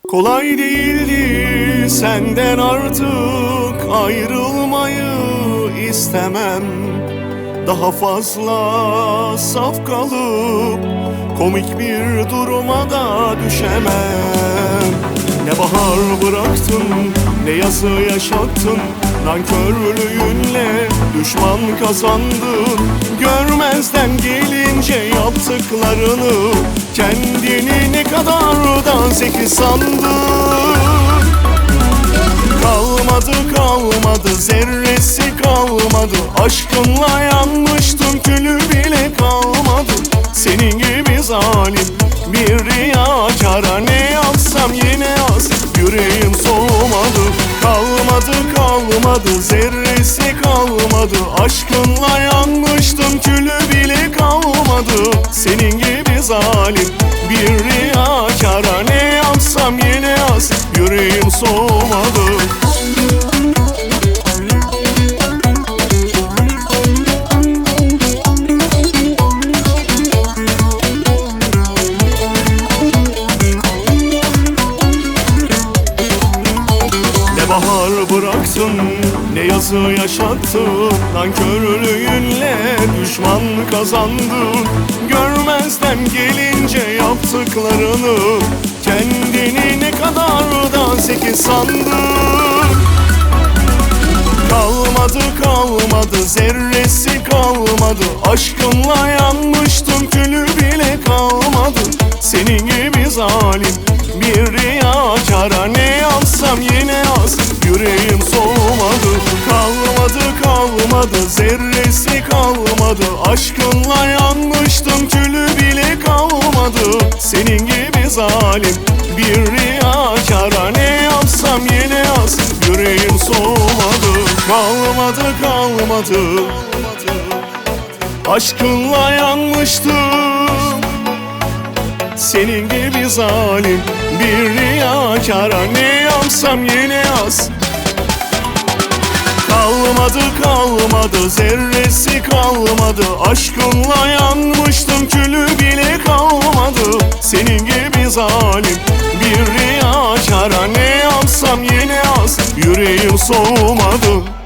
Kolay değildi senden artık ayrılmayı istemem. Daha fazla saf kalıp komik bir duruma da düşemem. Ne bahar bıraktın, ne yazı yaşattın, nankörlüğünle düşman kazandın. Görmezden gelince yaptıklarını, kendini ne kadar da zeki sandın. Kalmadı zerresi kalmadı, aşkınla yanmıştım, külü bile kalmadı. Senin gibi zalim bir riyakara ne yapsam yine az, yüreğim soğumadı. Kalmadı zerresi kalmadı, aşkınla yanmıştım, külü bile kalmadı. Senin gibi zalim bir riyakara ne yapsam yine az, yüreğim soğumadı. Bahar bıraktın, ne yazı yaşattın, nankörlüğünle düşman kazandın. Görmezden gelince yaptıklarını, kendini ne kadar da zeki sandın. Kalmadı zerresi kalmadı, aşkınla yanmıştım, külü bile kalmadı. Senin gibi zalim bir riyakara ne yapsam yine az, yüreğim soğumadı. Kalmadı zerresi kalmadı, aşkınla yanmıştım, külü bile kalmadı. Senin gibi zalim bir riyakara ne yapsam yine az, yüreğim soğumadı. Kalmadı aşkınla yanmıştım, senin gibi zalim bir riyakara ne yapsam yine az. Kalmadı zerresi kalmadı, aşkınla yanmıştım, külü bile kalmadı. Senin gibi zalim bir riyakara ne yapsam yine az, yüreğim soğumadı.